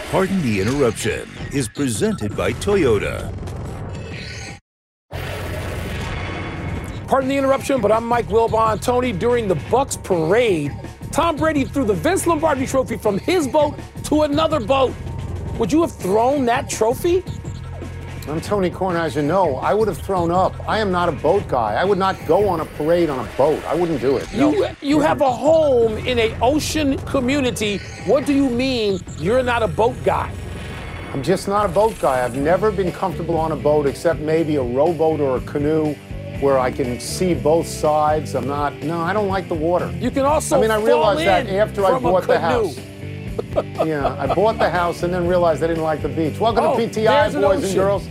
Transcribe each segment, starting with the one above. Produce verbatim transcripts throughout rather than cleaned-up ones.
Pardon the Interruption is presented by Toyota. Pardon the interruption, but I'm Mike Wilbon. Tony, during the Bucks parade, Tom Brady threw the Vince Lombardi trophy from his boat to another boat. Would you have thrown that trophy? I'm Tony Kornheiser. No, I would have thrown up. I am not a boat guy. I would not go on a parade on a boat. I wouldn't do it. No. You you have a home in an ocean community. What do you mean you're not a boat guy? I'm just not a boat guy. I've never been comfortable on a boat except maybe a rowboat or a canoe where I can see both sides. I'm not, no, I don't like the water. You can also I mean, I realized that in after I from a bought the canoe. house. Yeah, I bought the house and then realized I didn't like the beach. Welcome Oh, to P T I, there's an boys and ocean. girls.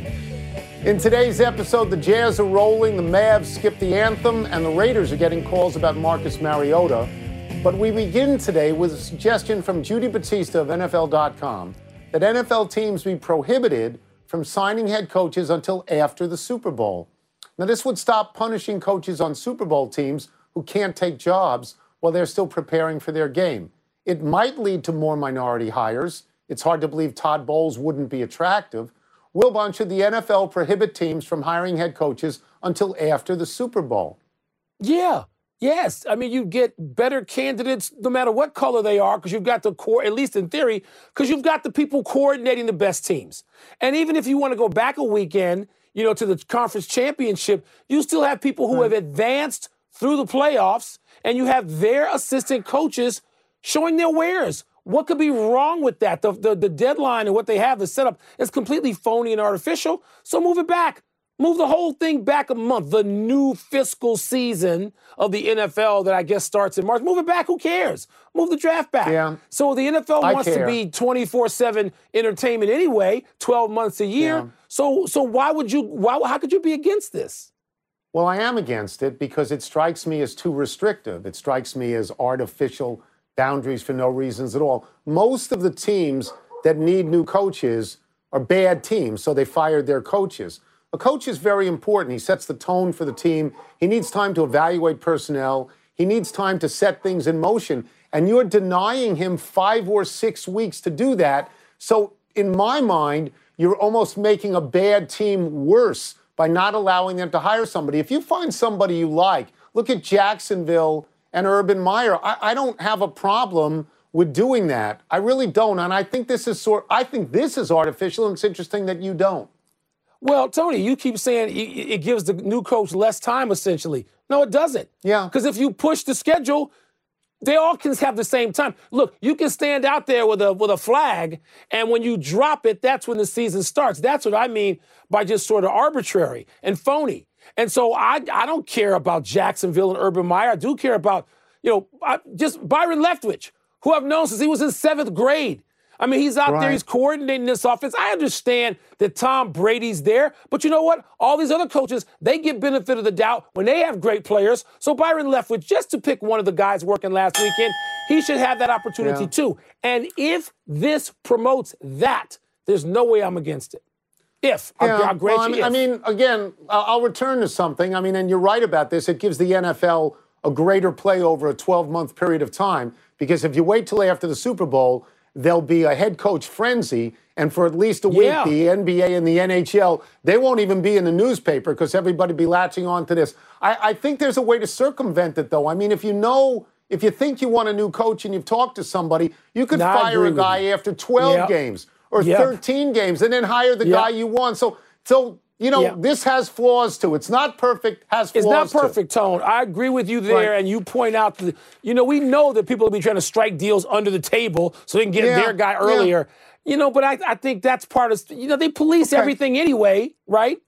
In today's episode, the Jazz are rolling, the Mavs skip the anthem, and the Raiders are getting calls about Marcus Mariota. But we begin today with a suggestion from Judy Batista of N F L dot com that N F L teams be prohibited from signing head coaches until after the Super Bowl. Now, this would stop punishing coaches on Super Bowl teams who can't take jobs while they're still preparing for their game. It might lead to more minority hires. It's hard to believe Todd Bowles wouldn't be attractive. Wilbon, should the N F L prohibit teams from hiring head coaches until after the Super Bowl? Yeah. Yes. I mean, you get better candidates no matter what color they are because you've got the core, at least in theory, because you've got the people coordinating the best teams. And even if you want to go back a weekend, you know, to the conference championship, you still have people who have advanced through the playoffs and you have their assistant coaches showing their wares. What could be wrong with that? The, the, the deadline and what they have, the setup, is completely phony and artificial. So move it back. Move the whole thing back a month. The new fiscal season of the N F L that I guess starts in March. Move it back. Who cares? Move the draft back. Yeah. So the N F L I wants care. to be twenty-four seven entertainment anyway, twelve months a year. Yeah. So so why would you, why, how could you be against this? Well, I am against it because it strikes me as too restrictive. It strikes me as artificial boundaries for no reasons at all. Most of the teams that need new coaches are bad teams, so they fired their coaches. A coach is very important. He sets the tone for the team. He needs time to evaluate personnel. He needs time to set things in motion. And you're denying him five or six weeks to do that. So in my mind, you're almost making a bad team worse by not allowing them to hire somebody. If you find somebody you like, look at Jacksonville and Urban Meyer. I, I don't have a problem with doing that. I really don't. And I think this is sort I think this is artificial, and it's interesting that you don't. Well, Tony, you keep saying it it gives the new coach less time, essentially. No, it doesn't. Yeah. Because if you push the schedule, they all can have the same time. Look, you can stand out there with a with a flag, and when you drop it, that's when the season starts. That's what I mean by just sort of arbitrary and phony. And so I I don't care about Jacksonville and Urban Meyer. I do care about, you know, I, just Byron Leftwich, who I've known since he was in seventh grade. I mean, he's out Right. there, he's coordinating this offense. I understand that Tom Brady's there, but you know what? All these other coaches, they get benefit of the doubt when they have great players. So Byron Leftwich, just to pick one of the guys working last weekend, he should have that opportunity Yeah. too. And if this promotes that, there's no way I'm against it. If. I'll, Yeah, I'll grant well, I you mean, if. I mean, again, I'll I'll return to something. I mean, and you're right about this. It gives the N F L a greater play over a twelve-month period of time because if you wait till after the Super Bowl, there'll be a head coach frenzy, and for at least a week, Yeah. the N B A and the N H L, they won't even be in the newspaper because everybody be latching on to this. I, I think there's a way to circumvent it, though. I mean, if you know, if you think you want a new coach and you've talked to somebody, you could No, I fire agree a with guy you. after twelve Yep. games or Yep. thirteen games and then hire the Yep. guy you want. So, so you know, Yep. this has flaws too. It's not perfect, has flaws It's not too. perfect, Tone. I agree with you there, Right. and you point out that, you know, we know that people will be trying to strike deals under the table so they can get Yeah, their guy yeah. earlier. You know, but I, I think that's part of, you know, they police Okay. everything anyway, right?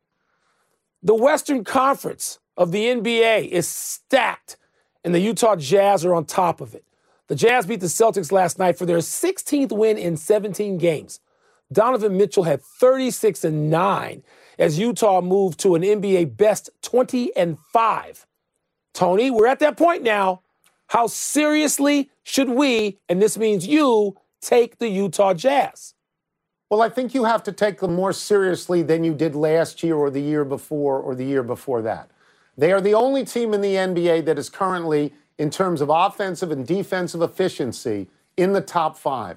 The Western Conference of the N B A is stacked, and the Utah Jazz are on top of it. The Jazz beat the Celtics last night for their sixteenth win in seventeen games. Donovan Mitchell had thirty-six and nine as Utah moved to an N B A best twenty and five. Tony, we're at that point now. How seriously should we, and this means you, take the Utah Jazz? Well, I think you have to take them more seriously than you did last year or the year before or the year before that. They are the only team in the N B A that is currently, in terms of offensive and defensive efficiency, in the top five.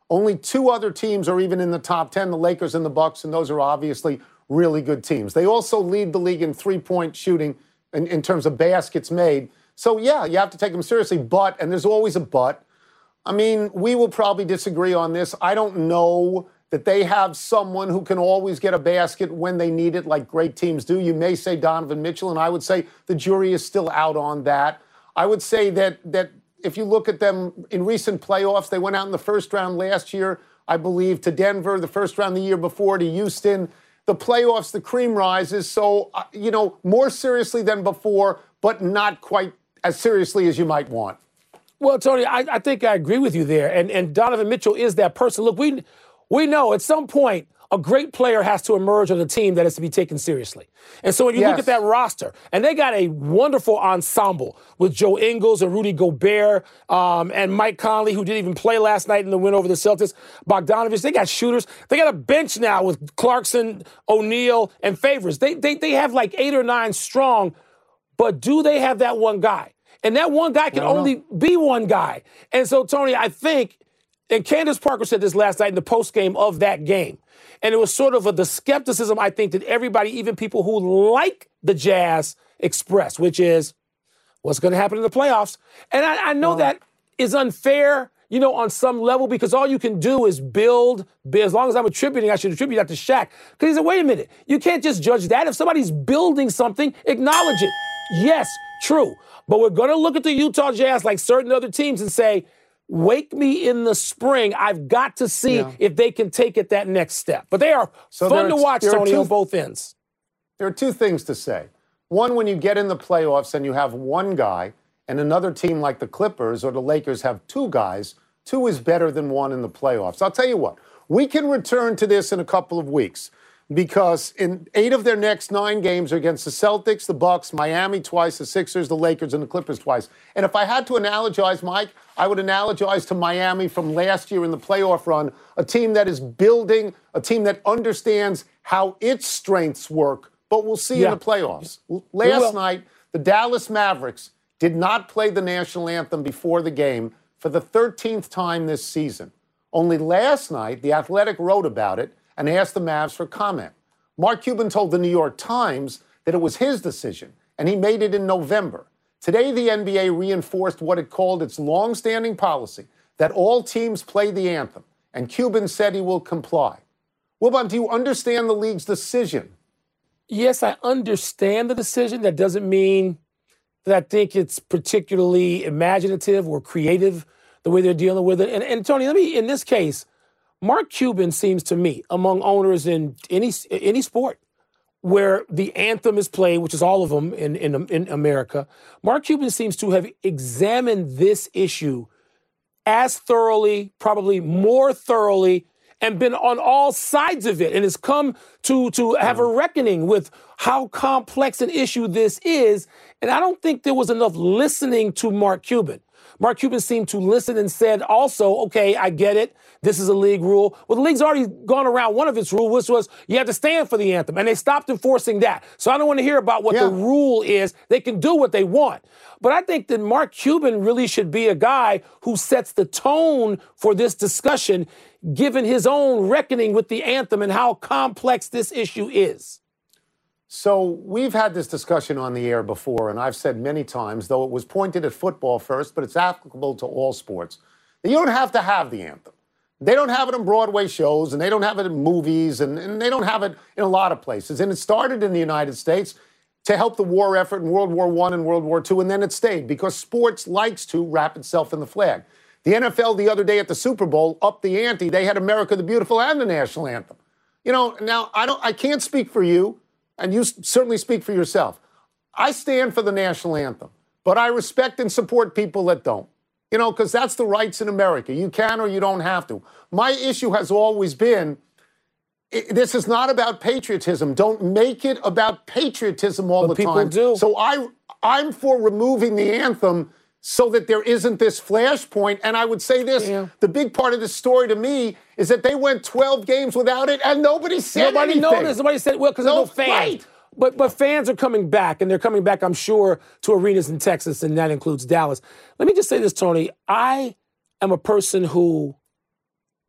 Only two other teams are even in the top ten, the Lakers and the Bucks, and those are obviously really good teams. They also lead the league in three-point shooting in, in terms of baskets made. So, yeah, you have to take them seriously, but, and there's always a but, I mean, we will probably disagree on this. I don't know that they have someone who can always get a basket when they need it like great teams do. You may say Donovan Mitchell, and I would say the jury is still out on that. I would say that that if you look at them in recent playoffs, they went out in the first round last year, I believe, to Denver, the first round the year before to Houston. The playoffs, the cream rises. So, uh, you know, more seriously than before, but not quite as seriously as you might want. Well, Tony, I, I think I agree with you there. And, and Donovan Mitchell is that person. Look, we we know at some point a great player has to emerge on a team that is to be taken seriously. And so when you yes. look at that roster, and they got a wonderful ensemble with Joe Ingles and Rudy Gobert um, and Mike Conley, who didn't even play last night in the win over the Celtics, Bogdanovich. They got shooters. They got a bench now with Clarkson, O'Neal, and Favors. They, they, they have like eight or nine strong, but do they have that one guy? And that one guy can only know. be one guy. And so, Tony, I think, and Candace Parker said this last night in the postgame of that game, and it was sort of a, the skepticism, I think, that everybody, even people who like the Jazz, express, which is, what's going to happen in the playoffs? And I, I know well, that is unfair, you know, on some level, because all you can do is build, as long as I'm attributing, I should attribute that to Shaq. Because he said, wait a minute, you can't just judge that. If somebody's building something, acknowledge it. Yes, true. But we're going to look at the Utah Jazz like certain other teams and say, wake me in the spring. I've got to see yeah. if they can take it that next step. But they are so fun to watch, Tony, two, on both ends. There are two things to say. One, when you get in the playoffs and you have one guy and another team like the Clippers or the Lakers have two guys, two is better than one in the playoffs. I'll tell you what, we can return to this in a couple of weeks because in eight of their next nine games are against the Celtics, the Bucks, Miami twice, the Sixers, the Lakers, and the Clippers twice. And if I had to analogize, Mike, I would analogize to Miami from last year in the playoff run, a team that is building, a team that understands how its strengths work, but we'll see yeah. in the playoffs. Last night, the Dallas Mavericks did not play the national anthem before the game for the thirteenth time this season. Only last night, The Athletic wrote about it and asked the Mavs for comment. Mark Cuban told the New York Times that it was his decision, and he made it in November. Today, the N B A reinforced what it called its longstanding policy that all teams play the anthem, and Cuban said he will comply. Wilbon, do you understand the league's decision? Yes, I understand the decision. That doesn't mean that I think it's particularly imaginative or creative the way they're dealing with it. And, and Tony, let me, in this case, Mark Cuban seems to me, among owners in any any sport where the anthem is played, which is all of them in, in, in America, Mark Cuban seems to have examined this issue as thoroughly, probably more thoroughly, and been on all sides of it and has come to, to have a reckoning with how complex an issue this is. And I don't think there was enough listening to Mark Cuban. Mark Cuban seemed to listen and said also, okay, I get it. This is a league rule. Well, the league's already gone around one of its rules, which was you have to stand for the anthem. And they stopped enforcing that. So I don't want to hear about what yeah. the rule is. They can do what they want. But I think that Mark Cuban really should be a guy who sets the tone for this discussion, given his own reckoning with the anthem and how complex this issue is. So we've had this discussion on the air before, and I've said many times, though it was pointed at football first, but it's applicable to all sports, that you don't have to have the anthem. They don't have it in Broadway shows, and they don't have it in movies, and, and they don't have it in a lot of places. And it started in the United States to help the war effort in World War One and World War Two, and then it stayed because sports likes to wrap itself in the flag. The N F L the other day at the Super Bowl upped the ante. They had America the Beautiful and the national anthem. You know, now I don't, I can't speak for you, and you certainly speak for yourself. I stand for the national anthem, but I respect and support people that don't. You know, because that's the rights in America. You can or you don't have to. My issue has always been, it, this is not about patriotism. Don't make it about patriotism all but the people time. Do. So I, I'm for removing the anthem so that there isn't this flashpoint. And I would say this, yeah. the big part of this story to me is that they went twelve games without it and nobody said nobody anything. Nobody noticed. Nobody said, well, because no, there's no fans. Right. But but fans are coming back, and they're coming back, I'm sure, to arenas in Texas, and that includes Dallas. Let me just say this, Tony. I am a person who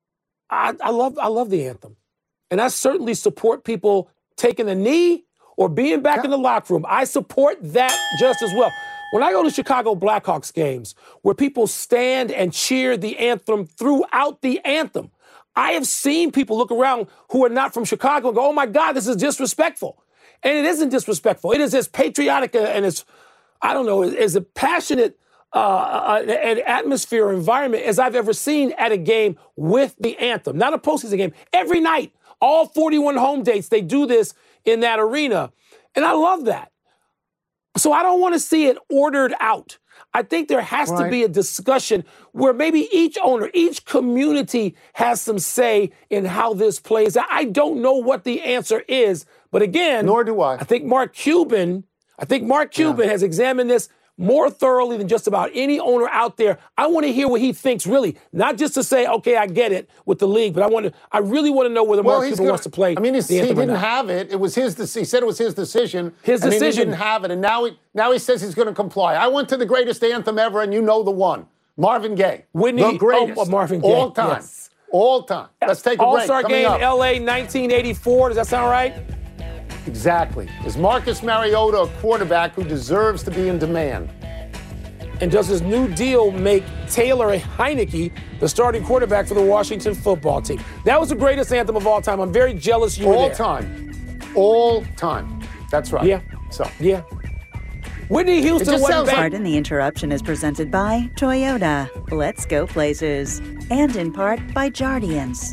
I, I love I love the anthem. And I certainly support people taking a knee or being back yeah. in the locker room. I support that just as well. When I go to Chicago Blackhawks games where people stand and cheer the anthem throughout the anthem, I have seen people look around who are not from Chicago and go, oh, my God, this is disrespectful. And it isn't disrespectful. It is as patriotic and as, I don't know, as a passionate uh, an atmosphere or environment as I've ever seen at a game with the anthem. Not a postseason game. Every night, all forty-one home dates, they do this in that arena. And I love that. So I don't want to see it ordered out. I think there has right. to be a discussion where maybe each owner, each community has some say in how this plays out. I don't know what the answer is, but again, nor do I. I think Mark Cuban, I think Mark Cuban yeah. has examined this more thoroughly than just about any owner out there. I want to hear what he thinks, really, not just to say, okay, I get it with the league, but I want to, I really want to know whether well, Mark Cuban gonna, wants to play. I mean, the he didn't not. have it. It was his. He said it was his decision. His and decision. He didn't have it, and now he now he says he's going to comply. I went to the greatest anthem ever, and you know the one, Marvin Gaye, Whitney, the greatest, oh, Marvin Gaye, all time, yes. all time. Let's take a break. All-Star Coming game, up. L A, nineteen eighty-four. Does that sound right? Exactly. Is Marcus Mariota a quarterback who deserves to be in demand? And does his new deal make Taylor Heineke the starting quarterback for the Washington football team? That was the greatest anthem of all time. I'm very jealous you were all there. time. All time. That's right. Yeah. So. Yeah. Whitney Houston wasn't back. Pardon the Interruption is presented by Toyota. Let's go places. And in part by Jardians.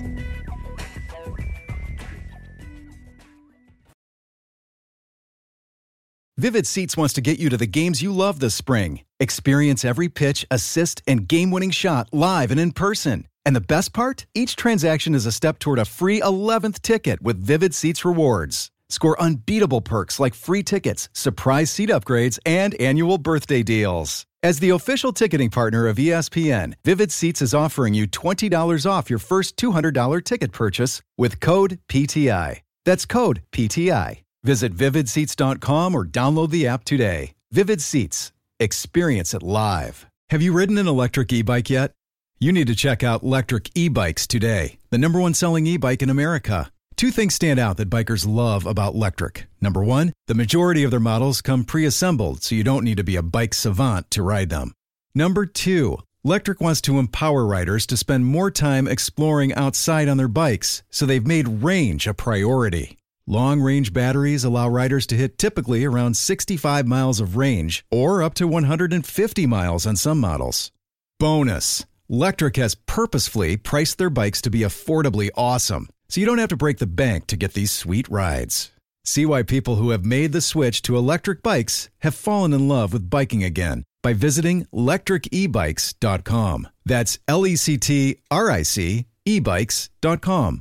Vivid Seats wants to get you to the games you love this spring. Experience every pitch, assist, and game-winning shot live and in person. And the best part? Each transaction is a step toward a free eleventh ticket with Vivid Seats rewards. Score unbeatable perks like free tickets, surprise seat upgrades, and annual birthday deals. As the official ticketing partner of E S P N, Vivid Seats is offering you twenty dollars off your first two hundred dollars ticket purchase with code P T I. That's code P T I. Visit vivid seats dot com or download the app today. Vivid Seats. Experience it live. Have you ridden an electric e-bike yet? You need to check out Lectric E-Bikes today, the number one selling e-bike in America. Two things stand out that bikers love about Lectric. Number one, the majority of their models come pre-assembled, so you don't need to be a bike savant to ride them. Number two, Lectric wants to empower riders to spend more time exploring outside on their bikes, so they've made range a priority. Long-range batteries allow riders to hit typically around sixty-five miles of range or up to one hundred fifty miles on some models. Bonus, Lectric has purposefully priced their bikes to be affordably awesome, so you don't have to break the bank to get these sweet rides. See why people who have made the switch to electric bikes have fallen in love with biking again by visiting lectric e bikes dot com. That's L E C T R I C e bikes dot com.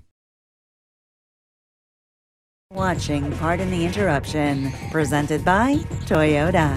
Watching Pardon the Interruption, presented by Toyota.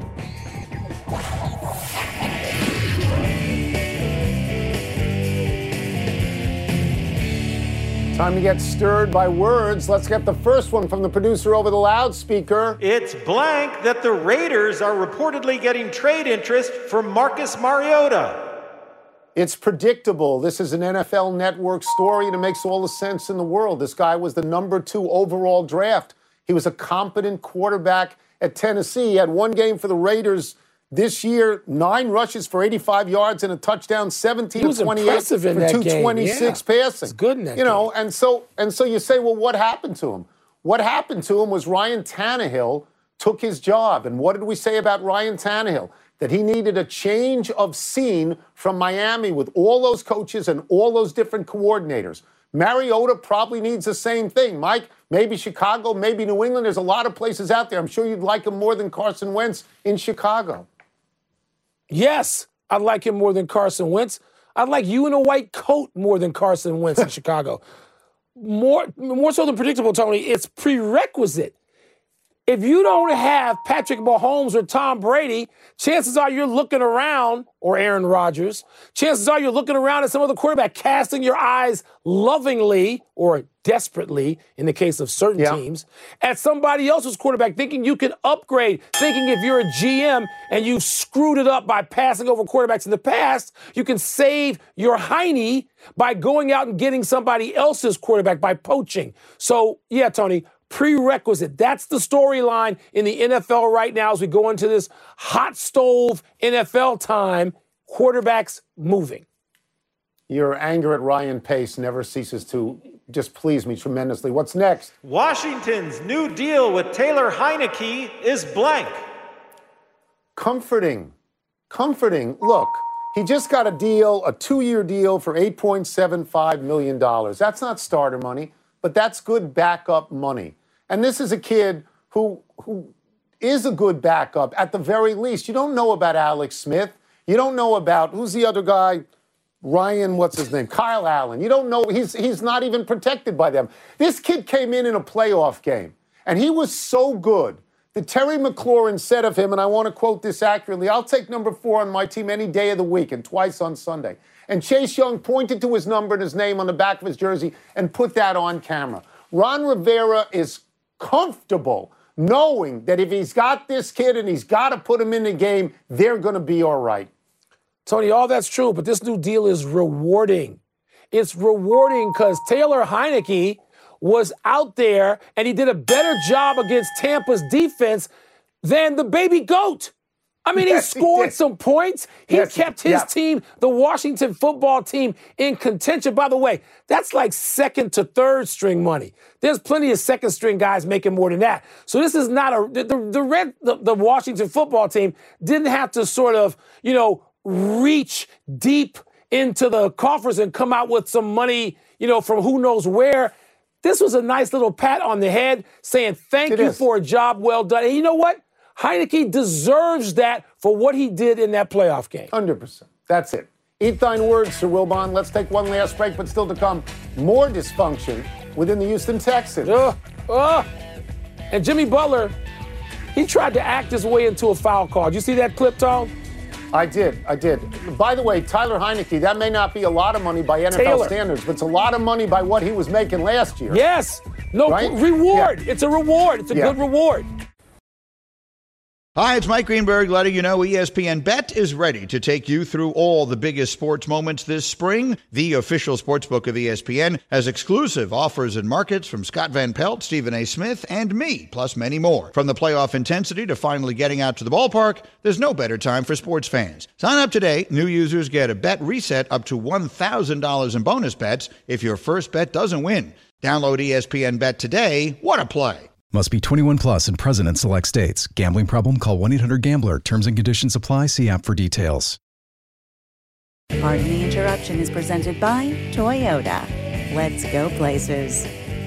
Time to get stirred by words. Let's get the first one from the producer over the loudspeaker. It's blank that the Raiders are reportedly getting trade interest for Marcus Mariota. It's predictable. This is an N F L Network story, and it makes all the sense in the world. This guy was the number two overall draft. He was a competent quarterback at Tennessee. He had one game for the Raiders this year, nine rushes for eighty-five yards and a touchdown, seventeen of twenty-eight for two twenty-six yeah. passing. It's good in that You know, game. and so and so you say, well, what happened to him? What happened to him was Ryan Tannehill took his job. And what did we say about Ryan Tannehill? That he needed a change of scene from Miami with all those coaches and all those different coordinators. Mariota probably needs the same thing. Mike, maybe Chicago, maybe New England. There's a lot of places out there. I'm sure you'd like him more than Carson Wentz in Chicago. Yes, I'd like him more than Carson Wentz. I'd like you in a white coat more than Carson Wentz in Chicago. More, more so than predictable, Tony. It's prerequisite. If you don't have Patrick Mahomes or Tom Brady, chances are you're looking around, or Aaron Rodgers, chances are you're looking around at some other quarterback, casting your eyes lovingly or desperately, in the case of certain yeah. teams, at somebody else's quarterback, thinking you can upgrade, thinking if you're a G M and you've screwed it up by passing over quarterbacks in the past, you can save your hiney by going out and getting somebody else's quarterback by poaching. So, yeah, Tony, prerequisite. That's the storyline in the N F L right now as we go into this hot stove N F L time. Quarterbacks moving. Your anger at Ryan Pace never ceases to just please me tremendously. What's next? Washington's new deal with Taylor Heineke is blank. Comforting. Comforting. Look, he just got a deal, a two-year deal for eight point seven five million dollars. That's not starter money, but that's good backup money. And this is a kid who who is a good backup at the very least. You don't know about Alex Smith. You don't know about, who's the other guy? Ryan, what's his name? Kyle Allen. You don't know. He's, he's not even protected by them. This kid came in in a playoff game, and he was so good that Terry McLaurin said of him, and I want to quote this accurately, I'll take number four on my team any day of the week and twice on Sunday. And Chase Young pointed to his number and his name on the back of his jersey and put that on camera. Ron Rivera is comfortable knowing that if he's got this kid and he's got to put him in the game, they're going to be all right. Tony, all that's true, but this new deal is rewarding. It's rewarding because Taylor Heineke was out there and he did a better job against Tampa's defense than the baby goat. I mean, yes, he scored he some points. He yes, kept his yeah. team, the Washington football team, in contention. By the way, that's like second to third string money. There's plenty of second string guys making more than that. So this is not a the the, the red the, the Washington football team didn't have to sort of, you know, reach deep into the coffers and come out with some money, you know, from who knows where. This was a nice little pat on the head saying thank it you is. for a job well done. And you know what? Heineke deserves that for what he did in that playoff game. one hundred percent. That's it. Eat thine words, Sir Wilbon. Let's take one last break, but still to come, more dysfunction within the Houston Texans. Uh, uh. And Jimmy Butler, he tried to act his way into a foul call. Did you see that clip, Tom? I did. I did. By the way, Tyler Heineke, that may not be a lot of money by N F L Taylor. standards, but it's a lot of money by what he was making last year. Yes. No, right? reward. Yeah. It's a reward. It's a yeah. good reward. Hi, it's Mike Greenberg letting you know E S P N Bet is ready to take you through all the biggest sports moments this spring. The official sportsbook of E S P N has exclusive offers and markets from Scott Van Pelt, Stephen A. Smith, and me, plus many more. From the playoff intensity to finally getting out to the ballpark, there's no better time for sports fans. Sign up today. New users get a bet reset up to one thousand dollars in bonus bets if your first bet doesn't win. Download E S P N Bet today. What a play. Must be twenty-one plus and present in select states. Gambling problem? Call one eight hundred gambler. Terms and conditions apply. See app for details. Pardon the Interruption is presented by Toyota. Let's go places.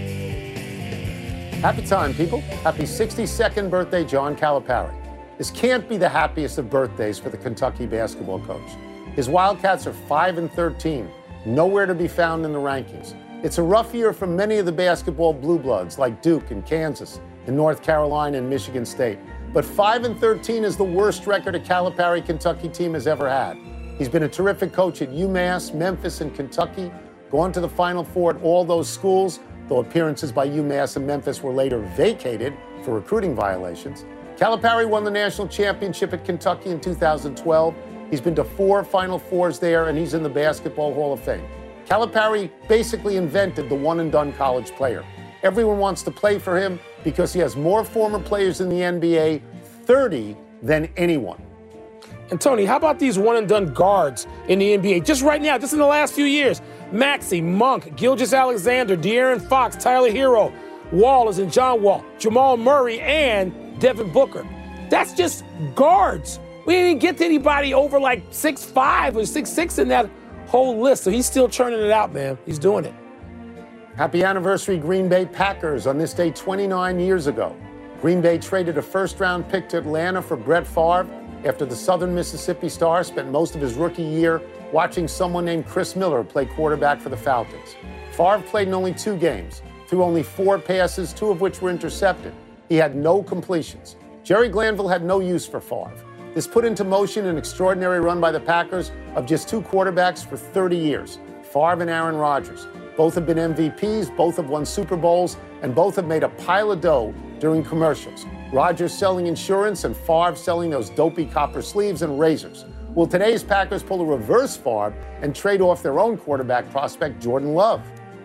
Happy time, people. Happy sixty-second birthday, John Calipari. This can't be the happiest of birthdays for the Kentucky basketball coach. His Wildcats are five and thirteen, nowhere to be found in the rankings. It's a rough year for many of the basketball blue bloods like Duke and Kansas and North Carolina and Michigan State. But five and thirteen is the worst record a Calipari Kentucky team has ever had. He's been a terrific coach at UMass, Memphis, and Kentucky, gone to the Final Four at all those schools, though appearances by UMass and Memphis were later vacated for recruiting violations. Calipari won the national championship at Kentucky in two thousand twelve. He's been to four Final Fours there, and he's in the Basketball Hall of Fame. Calipari basically invented the one-and-done college player. Everyone wants to play for him because he has more former players in the N B A, thirty, than anyone. And Tony, how about these one-and-done guards in the N B A? Just right now, just in the last few years. Maxey, Monk, Gilgeous-Alexander, De'Aaron Fox, Tyler Hero, Wallace and John Wall, Jamal Murray, and Devin Booker. That's just guards. We didn't get to anybody over like six five or six six in that whole list, so he's still churning it out, man. He's doing it. Happy anniversary, Green Bay Packers. On this day twenty-nine years ago, Green Bay traded a first-round pick to Atlanta for Brett Favre after the Southern Mississippi Star spent most of his rookie year watching someone named Chris Miller play quarterback for the Falcons. Favre played in only two games, threw only four passes, two of which were intercepted. he had no completions. Jerry Glanville had no use for Favre. This put into motion an extraordinary run by the Packers of just two quarterbacks for thirty years, Favre and Aaron Rodgers. Both have been M V Ps, both have won Super Bowls, and both have made a pile of dough during commercials. Rodgers selling insurance and Favre selling those dopey copper sleeves and razors. Will today's Packers pull a reverse Favre and trade off their own quarterback prospect, Jordan Love?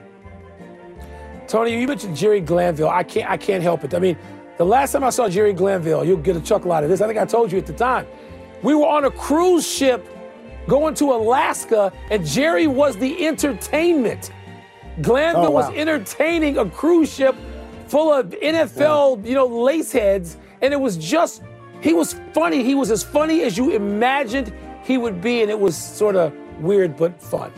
Tony, you mentioned Jerry Glanville. I can't, I can't help it. I mean, the last time I saw Jerry Glanville, you'll get a chuckle out of this. I think I told you at the time. We were on a cruise ship going to Alaska, and Jerry was the entertainment. Glanville oh, wow. was entertaining a cruise ship full of N F L, yeah. you know, lace heads, and it was just, he was funny. He was as funny as you imagined he would be, and it was sort of weird but fun.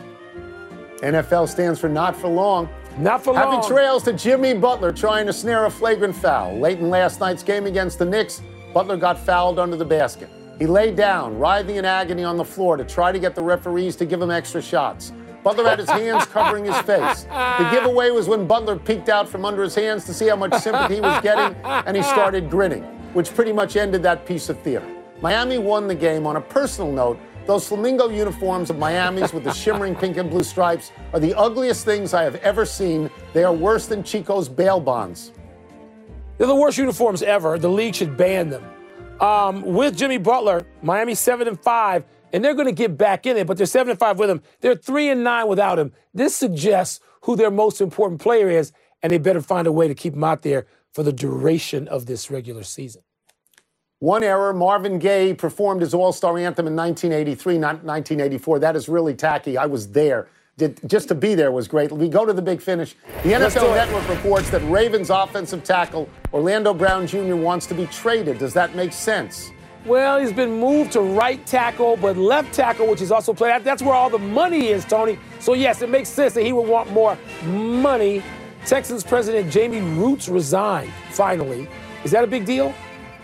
N F L stands for not for long. Not for long. Happy trails to Jimmy Butler trying to snare a flagrant foul. Late in last night's game against the Knicks, Butler got fouled under the basket. He lay down, writhing in agony on the floor to try to get the referees to give him extra shots. Butler had his hands covering his face. The giveaway was when Butler peeked out from under his hands to see how much sympathy he was getting, and he started grinning, which pretty much ended that piece of theater. Miami won the game. On a personal note, those flamingo uniforms of Miami's with the shimmering pink and blue stripes are the ugliest things I have ever seen. They are worse than Chico's bail bonds. They're the worst uniforms ever. The league should ban them. Um, with Jimmy Butler, Miami seven and five, and they're going to get back in it, but they're seven and five with him. They're three and nine without him. This suggests who their most important player is, and they better find a way to keep him out there for the duration of this regular season. One error, Marvin Gaye performed his All-Star anthem in nineteen eighty-three, not nineteen eighty-four. That is really tacky. I was there. Did, just to be there was great. We go to the big finish. The N F L Network reports that Ravens offensive tackle Orlando Brown Junior wants to be traded. Does that make sense? Well, he's been moved to right tackle, but left tackle, which he's also played. That's where all the money is, Tony. So, yes, it makes sense that he would want more money. Texans president Jamie Roots resigned, finally. Is that a big deal?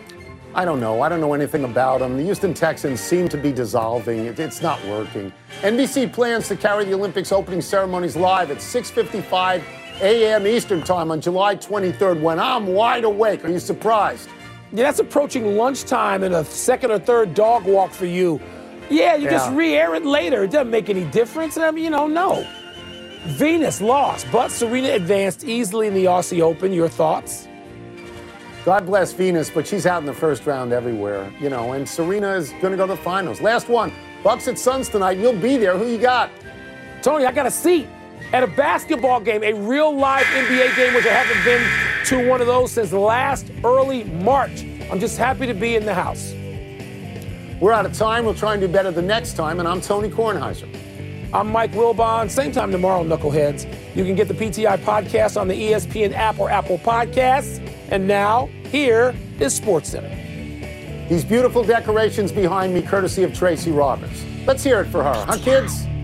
I don't know. I don't know anything about them. The Houston Texans seem to be dissolving. It, it's not working. N B C plans to carry the Olympics opening ceremonies live at six fifty-five a.m. Eastern Time on July twenty-third when I'm wide awake. Are you surprised? Yeah, that's approaching lunchtime and a second or third dog walk for you. Yeah, you yeah. just re-air it later. It doesn't make any difference. I mean, you know, no. Venus lost, but Serena advanced easily in the Aussie Open. Your thoughts? God bless Venus, but she's out in the first round everywhere, you know, and Serena is going to go to the finals. Last one, Bucks at Suns tonight. You'll be there. Who you got? Tony, I got a seat at a basketball game, a real live N B A game, which I haven't been to one of those since last early March. I'm just happy to be in the house. We're out of time. We'll try and do better the next time, and I'm Tony Kornheiser. I'm Mike Wilbon. Same time tomorrow, Knuckleheads. You can get the P T I podcast on the E S P N app or Apple Podcasts. And now, here is SportsCenter. These beautiful decorations behind me, courtesy of Tracy Roberts. Let's hear it for her, huh, kids?